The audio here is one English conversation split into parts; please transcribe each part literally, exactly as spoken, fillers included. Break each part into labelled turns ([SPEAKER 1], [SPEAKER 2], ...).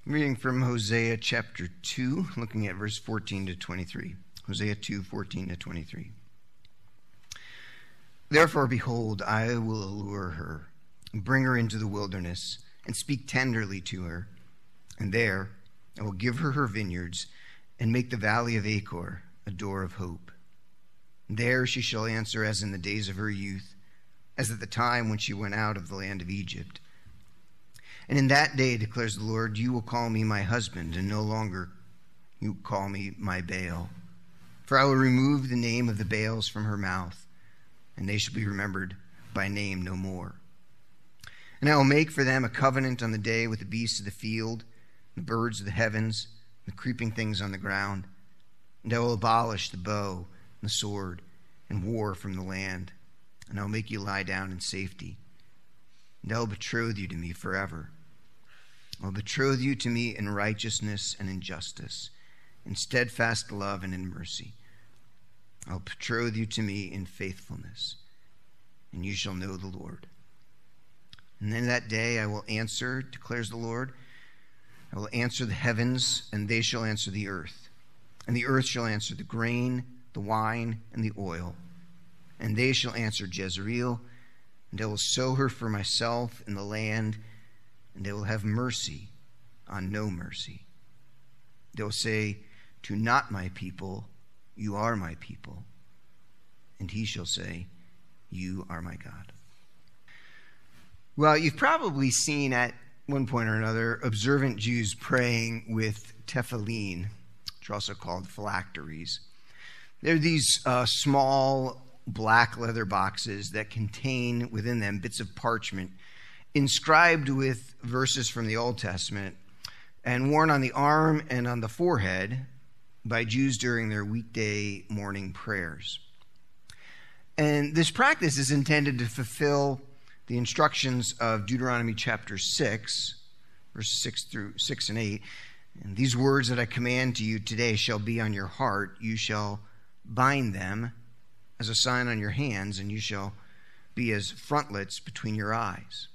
[SPEAKER 1] Reading from Hosea chapter two, looking at verse fourteen to twenty-three. Hosea two, fourteen to twenty-three. Therefore, behold, I will allure her, and bring her into the wilderness, and speak tenderly to her. And there I will give her her vineyards, and make the valley of Achor a door of hope. There she shall answer as in the days of her youth, as at the time when she went out of the land of Egypt. And in that day, declares the Lord, you will call me my husband, and no longer you call me my Baal. For I will remove the name of the Baals from her mouth, and they shall be remembered by name no more. And I will make for them a covenant on the day with the beasts of the field, the birds of the heavens, and the creeping things on the ground. And I will abolish the bow and the sword and war from the land. And I will make you lie down in safety. And I will betroth you to me forever. I will betroth you to me in righteousness and in justice, in steadfast love and in mercy. I will betroth you to me in faithfulness, and you shall know the Lord. And in that day I will answer, declares the Lord. I will answer the heavens, and they shall answer the earth. And the earth shall answer the grain, the wine, and the oil. And they shall answer Jezreel, and I will sow her for myself in the land, and they will have mercy on no mercy. They will say, to not my people, you are my people. And he shall say, you are my God. Well, you've probably seen at one point or another observant Jews praying with tefillin, which are also called phylacteries. They're these uh, small black leather boxes that contain within them bits of parchment inscribed with verses from the Old Testament and worn on the arm and on the forehead by Jews during their weekday morning prayers. And this practice is intended to fulfill the instructions of Deuteronomy chapter six, verses six through six and eight. And these words that I command to you today shall be on your heart. You shall bind them as a sign on your hands, and you shall be as frontlets between your eyes.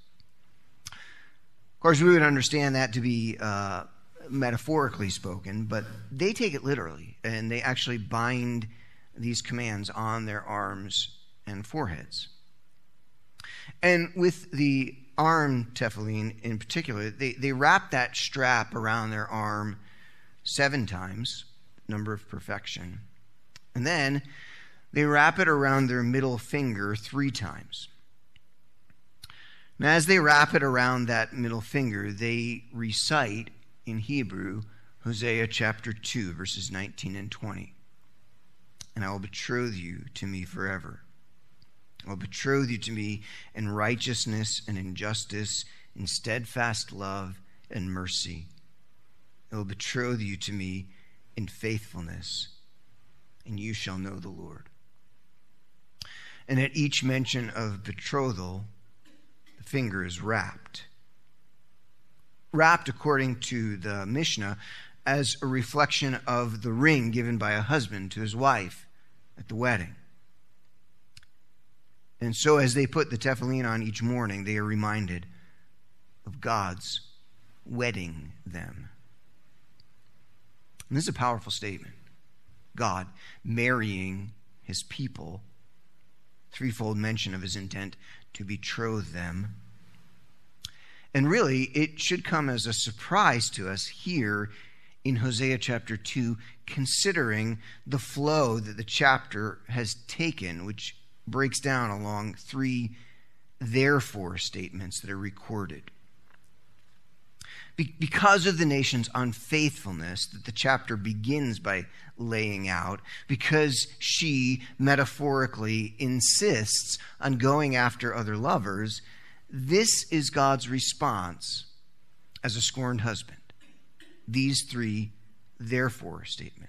[SPEAKER 1] Of course, we would understand that to be uh, metaphorically spoken, but they take it literally, and they actually bind these commands on their arms and foreheads. And with the arm tefillin in particular, they, they wrap that strap around their arm seven times, number of perfection, and then they wrap it around their middle finger three times. And as they wrap it around that middle finger, they recite in Hebrew Hosea chapter two, verses nineteen and twenty. And I will betroth you to me forever. I will betroth you to me in righteousness and in justice, in steadfast love and mercy. I will betroth you to me in faithfulness, and you shall know the Lord. And at each mention of betrothal, the finger is wrapped. Wrapped, according to the Mishnah, as a reflection of the ring given by a husband to his wife at the wedding. And so as they put the tefillin on each morning, they are reminded of God's wedding them. And this is a powerful statement. God marrying his people, threefold mention of his intent to betroth them. And really, it should come as a surprise to us here in Hosea chapter two, considering the flow that the chapter has taken, which breaks down along three therefore statements that are recorded. Be- because of the nation's unfaithfulness that the chapter begins by laying out, because she metaphorically insists on going after other lovers, this is God's response as a scorned husband. These three therefore statements.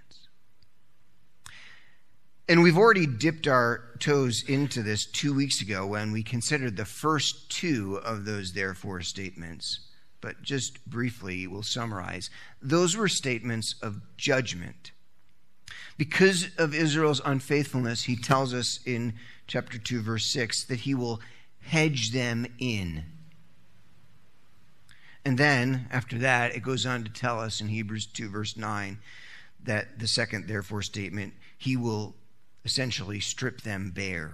[SPEAKER 1] And we've already dipped our toes into this two weeks ago when we considered the first two of those therefore statements. But just briefly, we'll summarize. Those were statements of judgment. Because of Israel's unfaithfulness, he tells us in chapter two, verse six, that he will hedge them in. And then, after that, it goes on to tell us in Hebrews two, verse nine, that the second therefore statement, he will essentially strip them bare.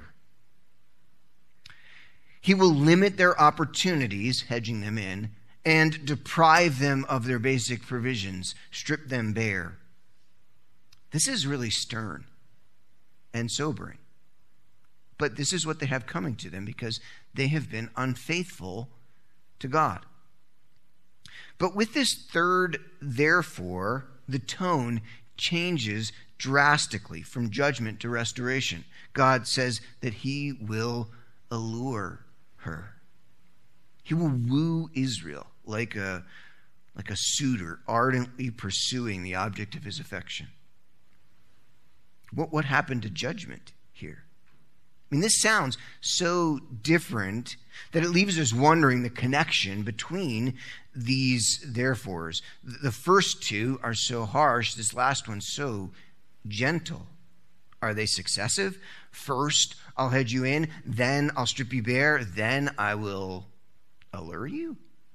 [SPEAKER 1] He will limit their opportunities, hedging them in, and deprive them of their basic provisions, strip them bare. This is really stern and sobering. But this is what they have coming to them because they have been unfaithful to God. But with this third therefore, the tone changes drastically from judgment to restoration. God says that he will allure her. He will woo Israel like a, like a suitor ardently pursuing the object of his affection. What, what happened to judgment here? I mean, this sounds so different that it leaves us wondering the connection between these therefores. The first two are so harsh, this last one's so gentle. Are they successive? First, I'll hedge you in, then I'll strip you bare, then I will allure you?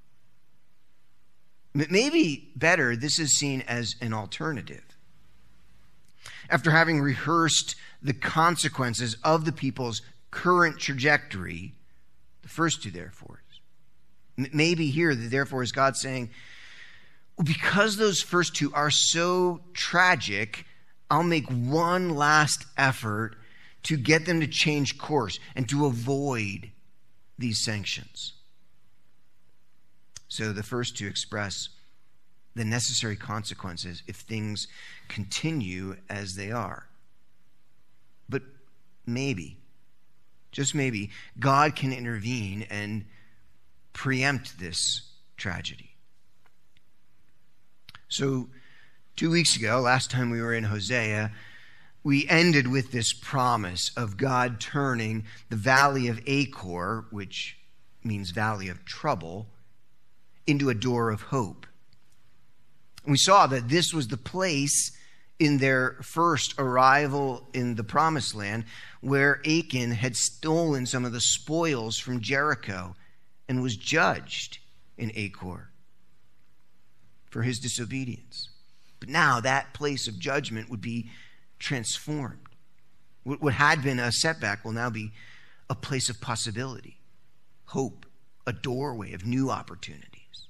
[SPEAKER 1] Maybe better, this is seen as an alternative. After having rehearsed the consequences of the people's current trajectory, the first two therefores. Maybe here the therefore is God saying, well, because those first two are so tragic, I'll make one last effort to get them to change course and to avoid these sanctions. So the first two express the necessary consequences if things continue as they are. But maybe, just maybe, God can intervene and preempt this tragedy. So two weeks ago, last time we were in Hosea, we ended with this promise of God turning the valley of Achor, which means valley of trouble, into a door of hope. And we saw that this was the place in their first arrival in the promised land where Achan had stolen some of the spoils from Jericho and was judged in Achor for his disobedience. But now that place of judgment would be transformed. What had been a setback will now be a place of possibility, hope, a doorway of new opportunities.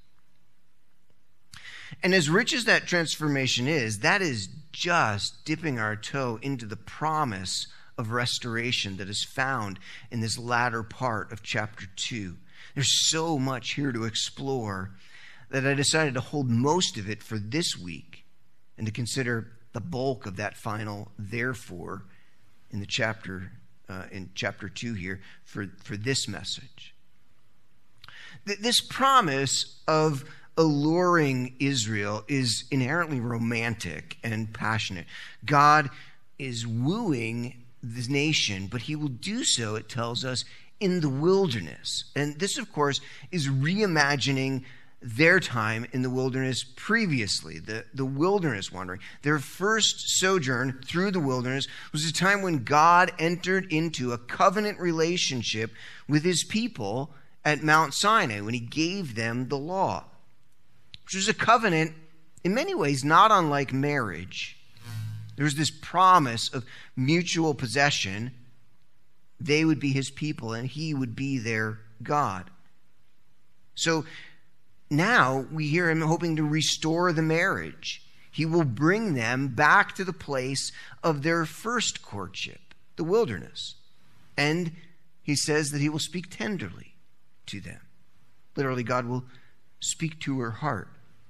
[SPEAKER 1] And as rich as that transformation is, that is just dipping our toe into the promise of restoration that is found in this latter part of chapter two. There's so much here to explore that I decided to hold most of it for this week and to consider the bulk of that final therefore in the chapter uh, in chapter two here for, for this message. Th- this promise of alluring Israel is inherently romantic and passionate. God is wooing this nation, but he will do so, it tells us, in the wilderness. And this, of course, is reimagining their time in the wilderness previously, the, the wilderness wandering. Their first sojourn through the wilderness was a time when God entered into a covenant relationship with his people at Mount Sinai, when he gave them the law, which was a covenant in many ways not unlike marriage. There was this promise of mutual possession. They would be his people and he would be their God. So now we hear him hoping to restore the marriage. He will bring them back to the place of their first courtship, the wilderness. And he says that he will speak tenderly to them. Literally, God will speak to her heart.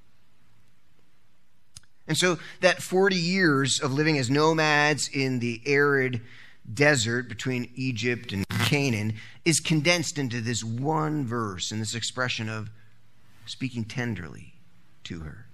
[SPEAKER 1] And so that forty years of living as nomads in the arid desert between Egypt and Canaan is condensed into this one verse and this expression of speaking tenderly to her.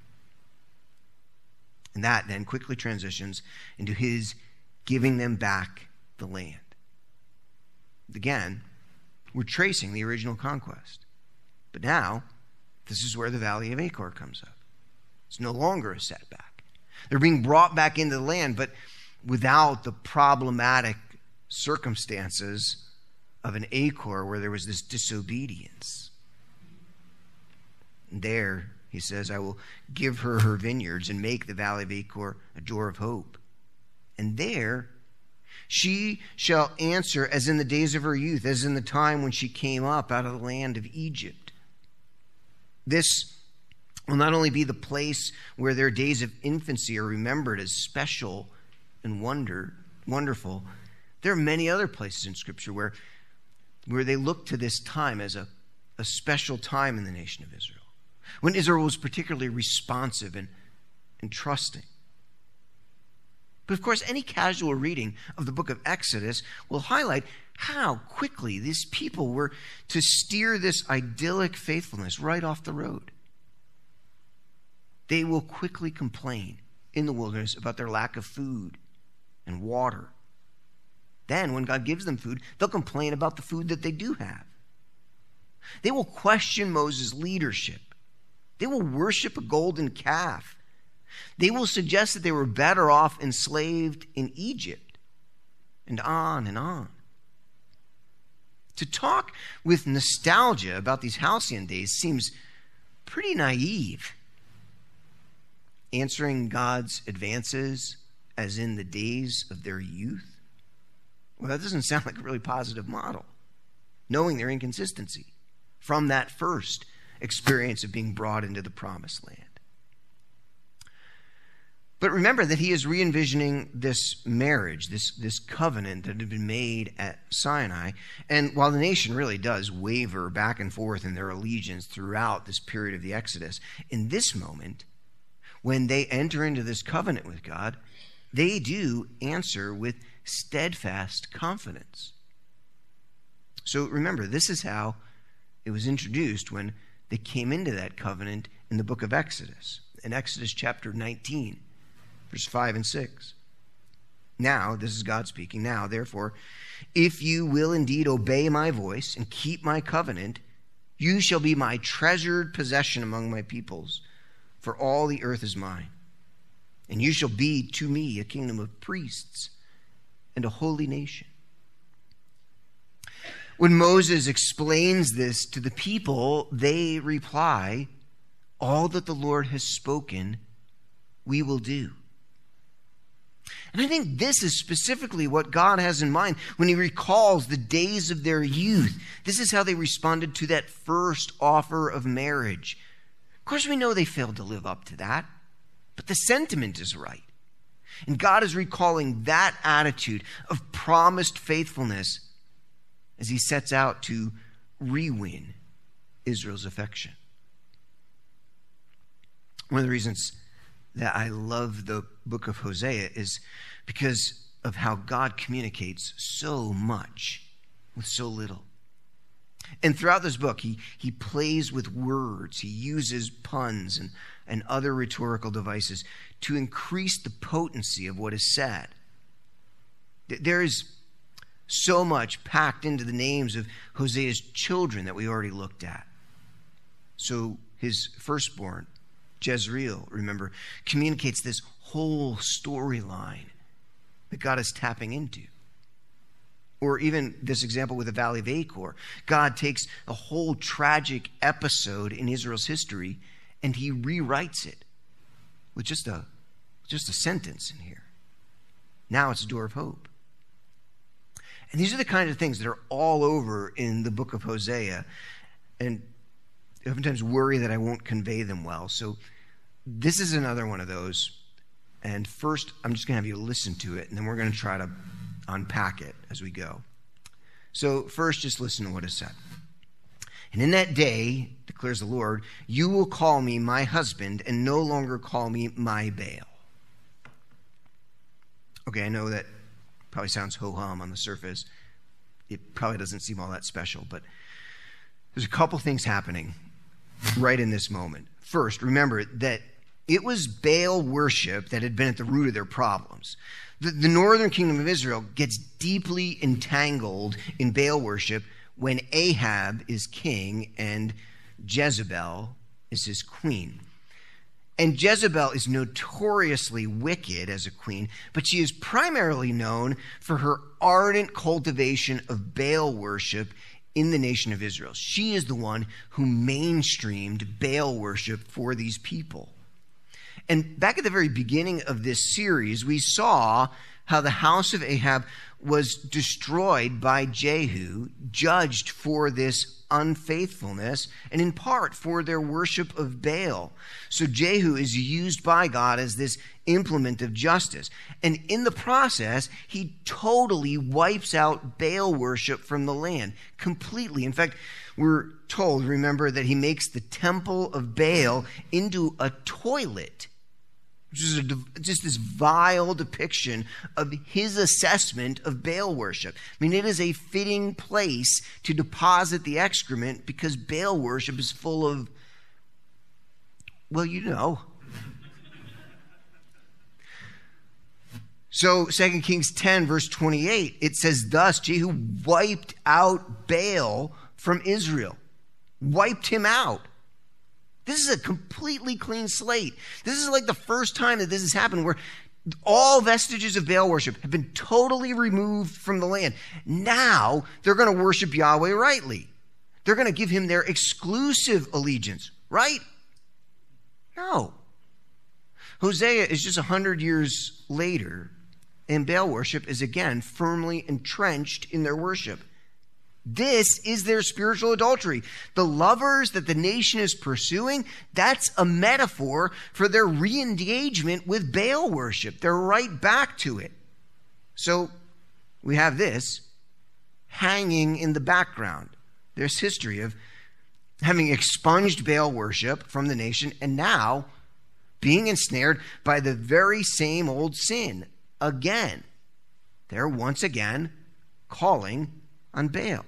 [SPEAKER 1] And that then quickly transitions into his giving them back the land. Again, we're tracing the original conquest. But now, this is where the valley of Achor comes up. It's no longer a setback. They're being brought back into the land, but without the problematic circumstances of an Achor where there was this disobedience. And there, he says, I will give her her vineyards and make the valley of Achor a door of hope. And there she shall answer as in the days of her youth, as in the time when she came up out of the land of Egypt. This will not only be the place where their days of infancy are remembered as special and wonder, wonderful. There are many other places in Scripture where, where they look to this time as a, a special time in the nation of Israel, when Israel was particularly responsive and, and trusting. But of course, any casual reading of the book of Exodus will highlight how quickly these people were to steer this idyllic faithfulness right off the road. They will quickly complain in the wilderness about their lack of food and water. Then, when God gives them food, they'll complain about the food that they do have. They will question Moses' leadership. They will worship a golden calf. They will suggest that they were better off enslaved in Egypt, and on and on. To talk with nostalgia about these halcyon days seems pretty naive. Answering God's advances as in the days of their youth? Well, that doesn't sound like a really positive model, knowing their inconsistency from that first experience of being brought into the promised land. But remember that he is re-envisioning this marriage, this, this covenant that had been made at Sinai. And while the nation really does waver back and forth in their allegiance throughout this period of the Exodus, in this moment, when they enter into this covenant with God, they do answer with steadfast confidence. So remember, this is how it was introduced when they came into that covenant in the book of Exodus, in Exodus chapter nineteen. Verse five and six. Now, this is God speaking, now, therefore, if you will indeed obey my voice and keep my covenant, you shall be my treasured possession among my peoples, for all the earth is mine. And you shall be to me a kingdom of priests and a holy nation. When Moses explains this to the people, they reply, all that the Lord has spoken, we will do. And I think this is specifically what God has in mind when he recalls the days of their youth. This is how they responded to that first offer of marriage. Of course, we know they failed to live up to that, but the sentiment is right. And God is recalling that attitude of promised faithfulness as he sets out to re-win Israel's affection. One of the reasons that I love the book of Hosea is because of how God communicates so much with so little. And throughout this book, he, he plays with words. He uses puns and, and other rhetorical devices to increase the potency of what is said. There is so much packed into the names of Hosea's children that we already looked at. So his firstborn, Jezreel, remember, communicates this whole storyline that God is tapping into. Or even this example with the Valley of Achor. God takes a whole tragic episode in Israel's history and he rewrites it with just a, just a sentence in here. Now it's a door of hope. And these are the kind of things that are all over in the book of Hosea. And I oftentimes worry that I won't convey them well. So this is another one of those. And first, I'm just going to have you listen to it, and then we're going to try to unpack it as we go. So first, just listen to what is said. And in that day, declares the Lord, you will call me my husband and no longer call me my Baal. Okay, I know that probably sounds ho-hum on the surface. It probably doesn't seem all that special, but there's a couple things happening right in this moment. First, remember that it was Baal worship that had been at the root of their problems. The, the northern kingdom of Israel gets deeply entangled in Baal worship when Ahab is king and Jezebel is his queen. And Jezebel is notoriously wicked as a queen, but she is primarily known for her ardent cultivation of Baal worship in the nation of Israel. She is the one who mainstreamed Baal worship for these people. And back at the very beginning of this series, we saw how the house of Ahab was destroyed by Jehu, judged for this unfaithfulness, and in part for their worship of Baal. So Jehu is used by God as this implement of justice. And in the process, he totally wipes out Baal worship from the land completely. In fact, we're told, remember, that he makes the temple of Baal into a toilet, which is a, just this vile depiction of his assessment of Baal worship. I mean, it is a fitting place to deposit the excrement because Baal worship is full of, well, you know. So Second Kings ten, verse twenty-eight, it says, thus Jehu wiped out Baal from Israel. Wiped him out. This is a completely clean slate. This is like the first time that this has happened where all vestiges of Baal worship have been totally removed from the land. Now they're going to worship Yahweh rightly. They're going to give him their exclusive allegiance, right? No. Hosea is just one hundred years later, and Baal worship is again firmly entrenched in their worship. This is their spiritual adultery. The lovers that the nation is pursuing, that's a metaphor for their re-engagement with Baal worship. They're right back to it. So we have this hanging in the background. There's history of having expunged Baal worship from the nation and now being ensnared by the very same old sin again. They're once again calling on Baal.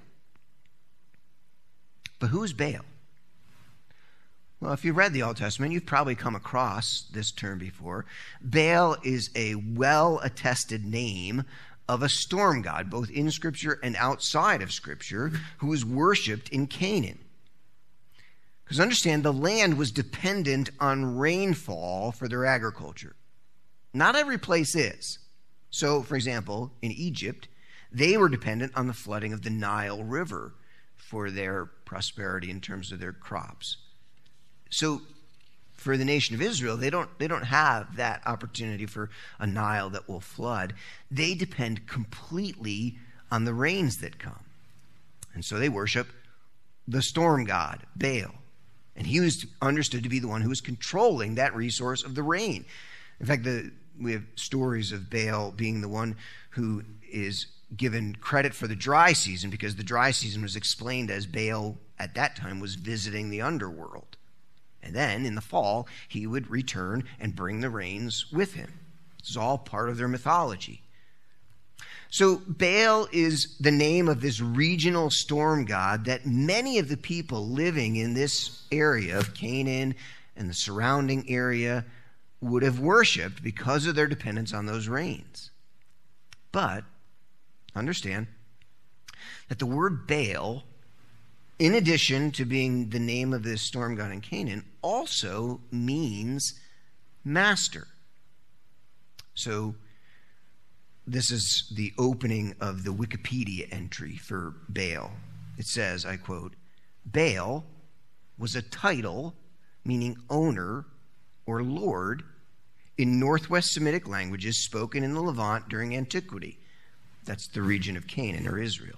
[SPEAKER 1] But who is Baal? Well, if you've read the Old Testament, you've probably come across this term before. Baal is a well-attested name of a storm god, both in Scripture and outside of Scripture, who was worshipped in Canaan. Because understand, the land was dependent on rainfall for their agriculture. Not every place is. So, for example, in Egypt, they were dependent on the flooding of the Nile River for their prosperity in terms of their crops. So for the nation of Israel, they don't, they don't have that opportunity for a Nile that will flood. They depend completely on the rains that come. And so they worship the storm god, Baal. And he was understood to be the one who was controlling that resource of the rain. In fact, the, we have stories of Baal being the one who is given credit for the dry season because the dry season was explained as Baal at that time was visiting the underworld. And then in the fall, he would return and bring the rains with him. This is all part of their mythology. So Baal is the name of this regional storm god that many of the people living in this area of Canaan and the surrounding area would have worshipped because of their dependence on those rains. But understand that the word Baal, in addition to being the name of this storm god in Canaan, also means master. So this is the opening of the Wikipedia entry for Baal. It says, I quote, Baal was a title meaning owner or lord in Northwest Semitic languages spoken in the Levant during antiquity. That's the region of Canaan or Israel.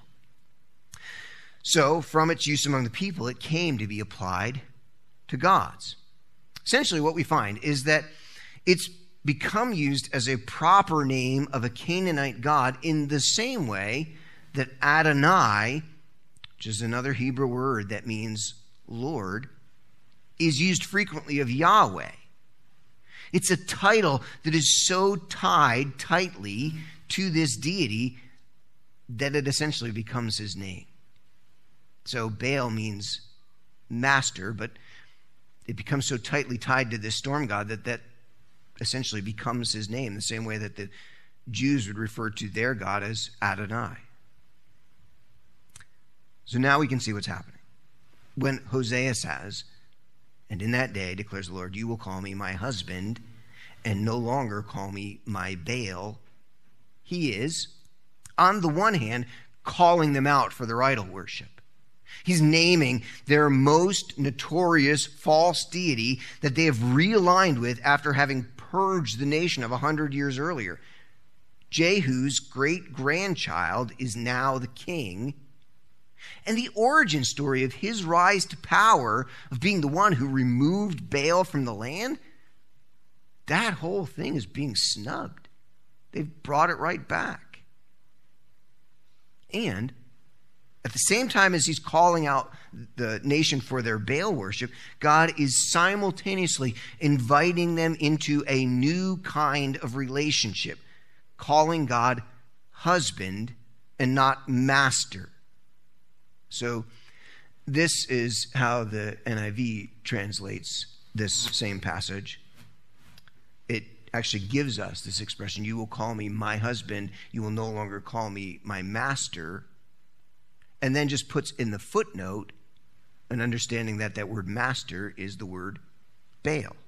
[SPEAKER 1] So from its use among the people, it came to be applied to gods. Essentially what we find is that it's become used as a proper name of a Canaanite god in the same way that Adonai, which is another Hebrew word that means Lord, is used frequently of Yahweh. It's a title that is so tied tightly to this deity that it essentially becomes his name. So Baal means master, but it becomes so tightly tied to this storm god that that essentially becomes his name, the same way that the Jews would refer to their God as Adonai. So now we can see what's happening. When Hosea says, and in that day, declares the Lord, you will call me my husband and no longer call me my Baal, he is, on the one hand, calling them out for their idol worship. He's naming their most notorious false deity that they have realigned with after having purged the nation of a hundred years earlier. Jehu's great-grandchild is now the king. And the origin story of his rise to power, of being the one who removed Baal from the land, that whole thing is being snubbed. They've brought it right back. And at the same time as he's calling out the nation for their Baal worship, God is simultaneously inviting them into a new kind of relationship, calling God husband and not master. So this is how the N I V translates this same passage. It actually gives us this expression, you will call me my husband, you will no longer call me my master. And then just puts in the footnote an understanding that that word master is the word Baal.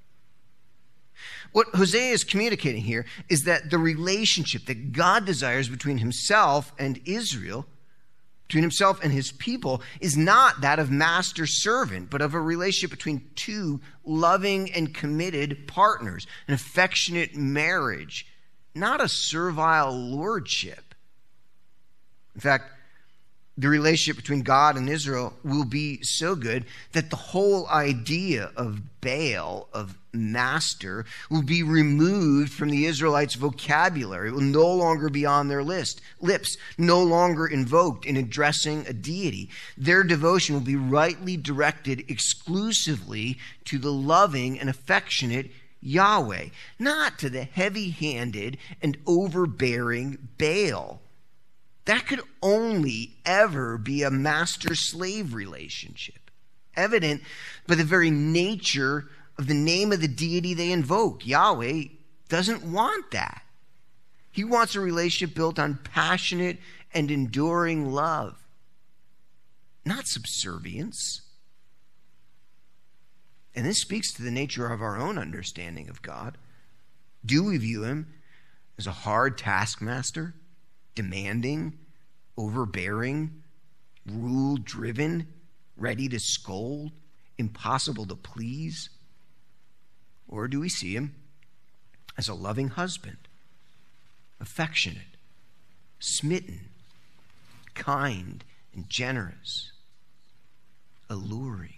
[SPEAKER 1] What Hosea is communicating here is that the relationship that God desires between himself and Israel, between himself and his people, is not that of master-servant, but of a relationship between two loving and committed partners, an affectionate marriage, not a servile lordship. In fact, the relationship between God and Israel will be so good that the whole idea of Baal, of master, will be removed from the Israelites' vocabulary. It will no longer be on their list, lips, no longer invoked in addressing a deity. Their devotion will be rightly directed exclusively to the loving and affectionate Yahweh, not to the heavy-handed and overbearing Baal. That could only ever be a master-slave relationship, evident by the very nature of the name of the deity they invoke. Yahweh doesn't want that. He wants a relationship built on passionate and enduring love, not subservience. And this speaks to the nature of our own understanding of God. Do we view him as a hard taskmaster? Demanding, overbearing, rule-driven, ready to scold, impossible to please? Or do we see him as a loving husband, affectionate, smitten, kind, and generous, alluring?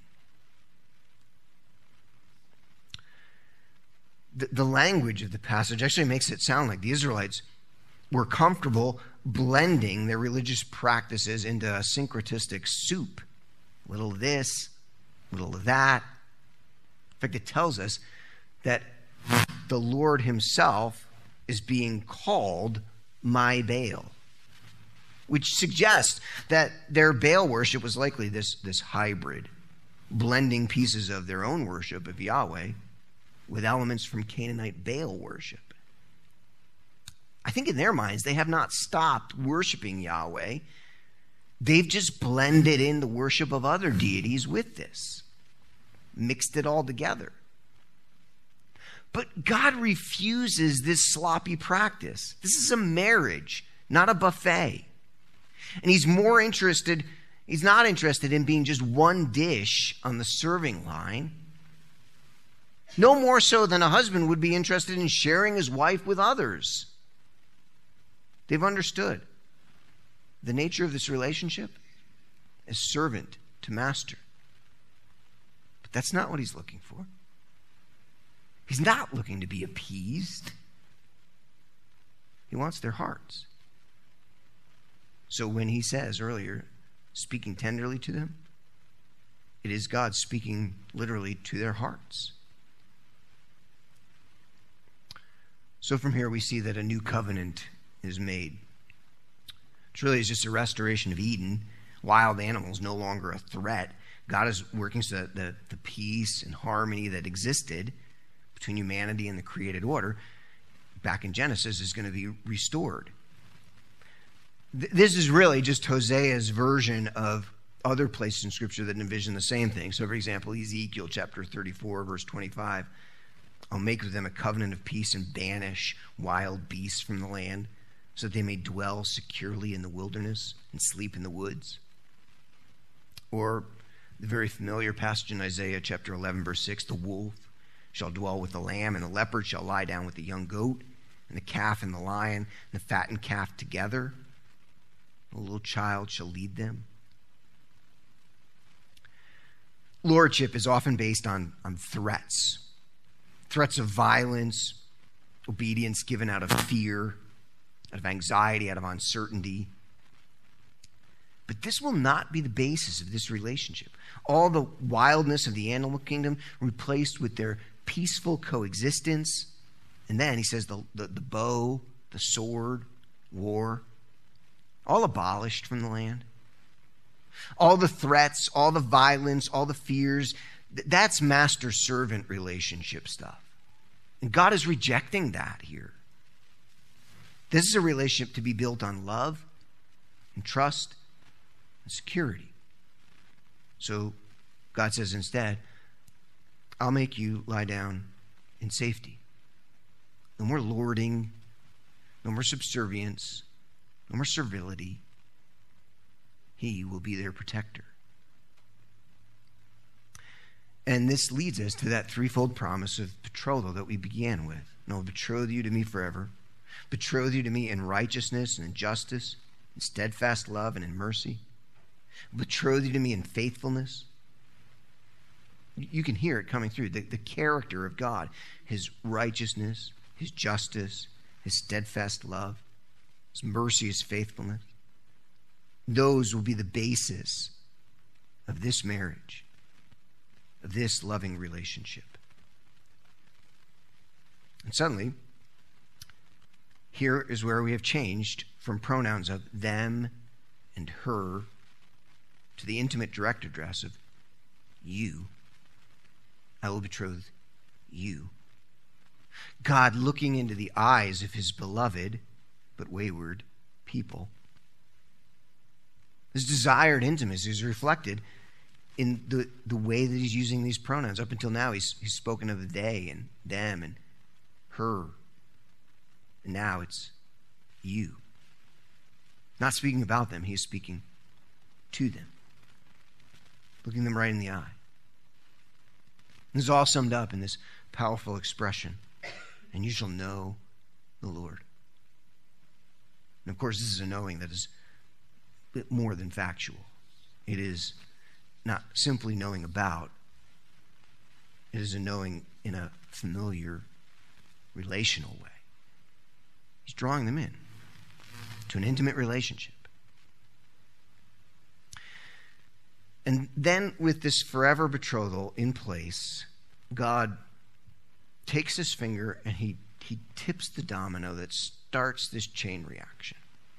[SPEAKER 1] The, the language of the passage actually makes it sound like the Israelites were comfortable blending their religious practices into a syncretistic soup. A little of this, a little of that. In fact, it tells us that the Lord himself is being called my Baal, which suggests that their Baal worship was likely this, this hybrid, blending pieces of their own worship of Yahweh with elements from Canaanite Baal worship. I think in their minds, they have not stopped worshiping Yahweh. They've just blended in the worship of other deities with this, mixed it all together. But God refuses this sloppy practice. This is a marriage, not a buffet. And he's more interested, he's not interested in being just one dish on the serving line. No more so than a husband would be interested in sharing his wife with others. They've understood the nature of this relationship as servant to master. But that's not what he's looking for. He's not looking to be appeased. He wants their hearts. So when he says earlier, speaking tenderly to them, it is God speaking literally to their hearts. So from here we see that a new covenant is made. It really is just a restoration of Eden. Wild animals no longer a threat. God is working so that the, the peace and harmony that existed between humanity and the created order back in Genesis is going to be restored. Th- this is really just Hosea's version of other places in Scripture that envision the same thing. So, for example, Ezekiel chapter thirty-four, verse twenty-five, I'll make with them a covenant of peace and banish wild beasts from the land, so that they may dwell securely in the wilderness and sleep in the woods. Or the very familiar passage in Isaiah chapter eleven, verse six, the wolf shall dwell with the lamb, and the leopard shall lie down with the young goat, and the calf and the lion, and the fattened calf together. A little child shall lead them. Lordship is often based on, on threats. Threats of violence, obedience given out of fear, out of anxiety, out of uncertainty. But this will not be the basis of this relationship. All the wildness of the animal kingdom replaced with their peaceful coexistence. And then he says the, the, the bow, the sword, war, all abolished from the land. All the threats, all the violence, all the fears, that's master-servant relationship stuff. And God is rejecting that here. This is a relationship to be built on love and trust and security. So God says instead, I'll make you lie down in safety. No more lording, no more subservience, no more servility. He will be their protector. And this leads us to that threefold promise of betrothal that we began with. And I'll betroth you to me forever. Betroth you to me in righteousness and in justice, in steadfast love and in mercy. Betroth you to me in faithfulness. You can hear it coming through. The, the character of God, his righteousness, his justice, his steadfast love, his mercy, his faithfulness. Those will be the basis of this marriage, of this loving relationship. And suddenly, here is where we have changed from pronouns of them and her to the intimate direct address of you. I will betroth you. God looking into the eyes of his beloved but wayward people. His desired intimacy is reflected in the, the way that he's using these pronouns. Up until now, he's, he's spoken of they and them and her. And now it's you. Not speaking about them, he's speaking to them. Looking them right in the eye. This is all summed up in this powerful expression. And you shall know the Lord. And of course, this is a knowing that is bit more than factual. It is not simply knowing about. It is a knowing in a familiar, relational way. He's drawing them in to an intimate relationship. And then with this forever betrothal in place, God takes his finger and he, he tips the domino that starts this chain reaction.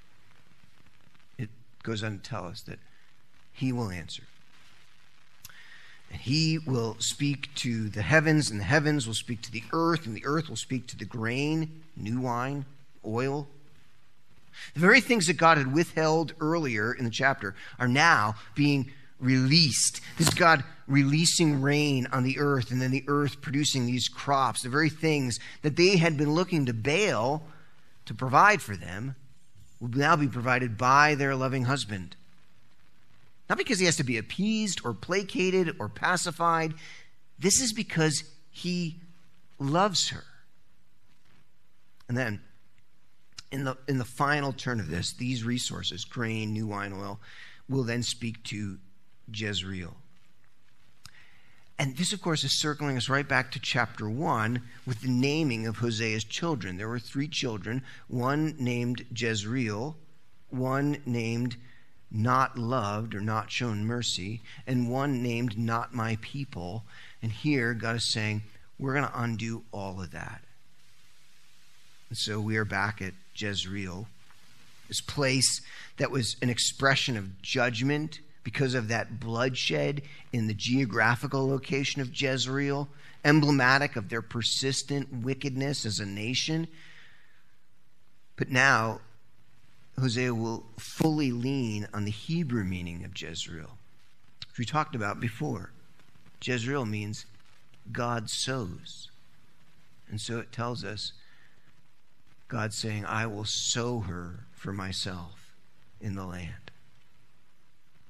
[SPEAKER 1] Goes on to tell us that he will answer. And he will speak to the heavens, and the heavens will speak to the earth, and the earth will speak to the grain, new wine, oil. The very things that God had withheld earlier in the chapter are now being released. This is God releasing rain on the earth, and then the earth producing these crops. The very things that they had been looking to Baal to provide for them will now be provided by their loving husband. Not because he has to be appeased or placated or pacified. This is because he loves her. And then, in the, in the final turn of this, these resources, grain, new wine, oil, will then speak to Jezreel. And this, of course, is circling us right back to chapter one with the naming of Hosea's children. There were three children, one named Jezreel, one named Not Loved or Not Shown Mercy, and one named Not My People. And here God is saying, we're going to undo all of that. And so we are back at Jezreel, this place that was an expression of judgment because of that bloodshed in the geographical location of Jezreel, emblematic of their persistent wickedness as a nation. But now, Hosea will fully lean on the Hebrew meaning of Jezreel, which we talked about before. Jezreel means God sows. And so it tells us God saying, I will sow her for myself in the land.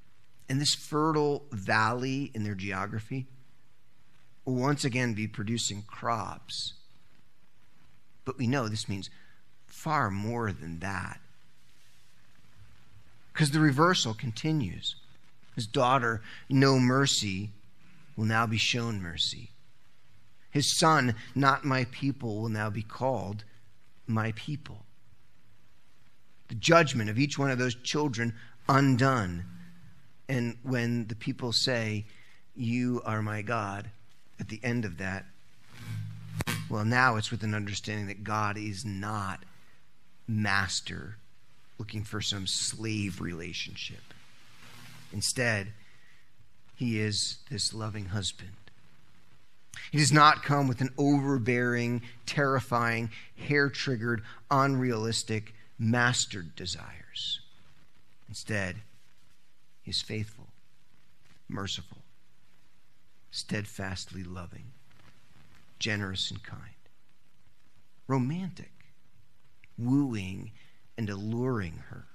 [SPEAKER 1] And this fertile valley in their geography will once again be producing crops. But we know this means far more than that. Because the reversal continues. His daughter, no mercy, will now be shown mercy. His son, not my people, will now be called my people. The judgment of each one of those children undone. And when the people say, you are my God, at the end of that, well, now it's with an understanding that God is not master looking for some slave relationship. Instead, he is this loving husband. He does not come with an overbearing, terrifying, hair-triggered, unrealistic, mastered desires. Instead, he is faithful, merciful, steadfastly loving, generous and kind, romantic, wooing and alluring her.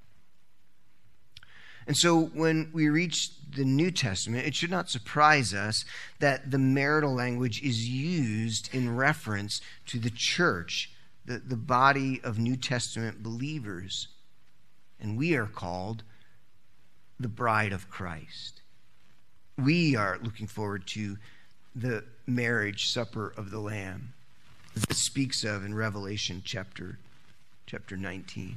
[SPEAKER 1] And so when we reach the New Testament, it should not surprise us that the marital language is used in reference to the church, the, the body of New Testament believers. And we are called the bride of Christ. We are looking forward to the marriage supper of the Lamb that speaks of in Revelation chapter, chapter nineteen.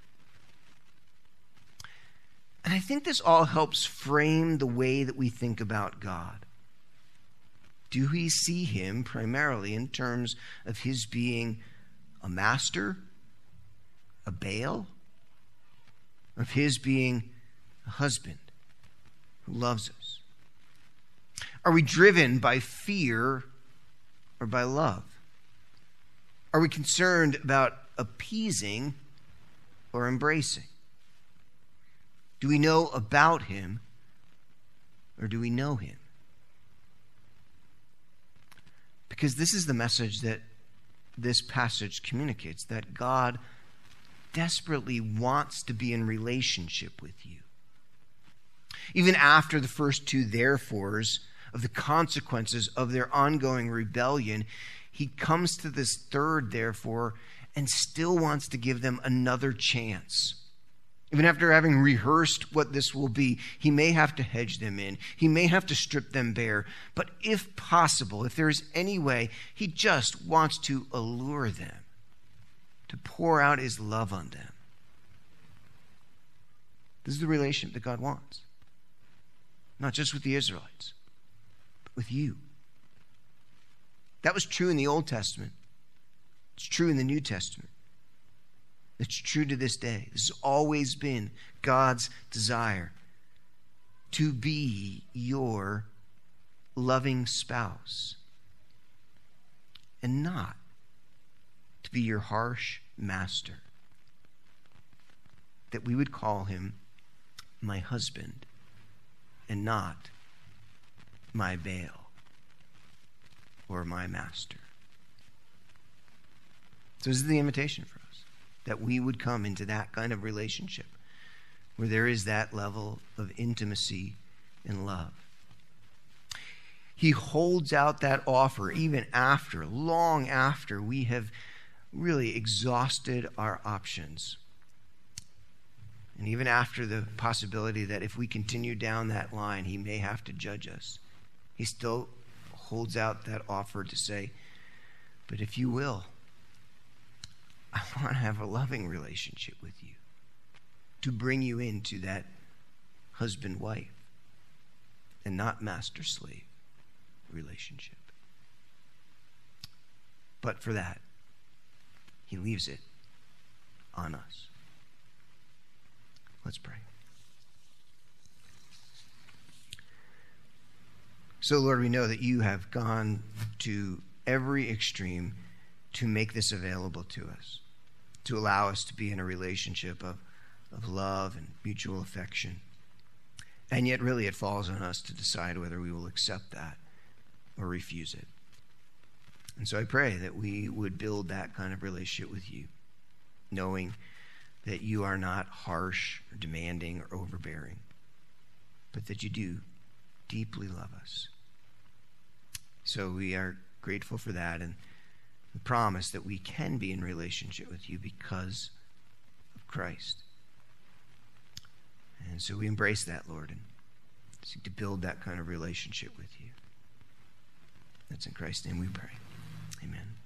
[SPEAKER 1] And I think this all helps frame the way that we think about God. Do we see him primarily in terms of his being a master, a Baal, of his being a husband who loves us? Are we driven by fear or by love? Are we concerned about appeasing or embracing? Do we know about him or do we know him? Because this is the message that this passage communicates, that God desperately wants to be in relationship with you. Even after the first two therefores of the consequences of their ongoing rebellion, he comes to this third therefore and still wants to give them another chance. Even after having rehearsed what this will be, he may have to hedge them in. He may have to strip them bare. But if possible, if there is any way, he just wants to allure them, to pour out his love on them. This is the relationship that God wants. Not just with the Israelites, but with you. That was true in the Old Testament. It's true in the New Testament. It's true to this day. This has always been God's desire to be your loving spouse and not to be your harsh master. That we would call him my husband and not my Baal or my master. So this is the invitation for us. That we would come into that kind of relationship where there is that level of intimacy and love. He holds out that offer even after, long after we have really exhausted our options. And even after the possibility that if we continue down that line, he may have to judge us. He still holds out that offer to say, but if you will, I want to have a loving relationship with you, to bring you into that husband-wife and not master-slave relationship. But for that, he leaves it on us. Let's pray. So, Lord, we know that you have gone to every extreme to make this available to us, to allow us to be in a relationship of, of love and mutual affection. And yet, really, it falls on us to decide whether we will accept that or refuse it. And so I pray that we would build that kind of relationship with you, knowing that you are not harsh or demanding or overbearing, but that you do deeply love us. So we are grateful for that and the promise that we can be in relationship with you because of Christ. And so we embrace that, Lord, and seek to build that kind of relationship with you. That's in Christ's name we pray. Amen.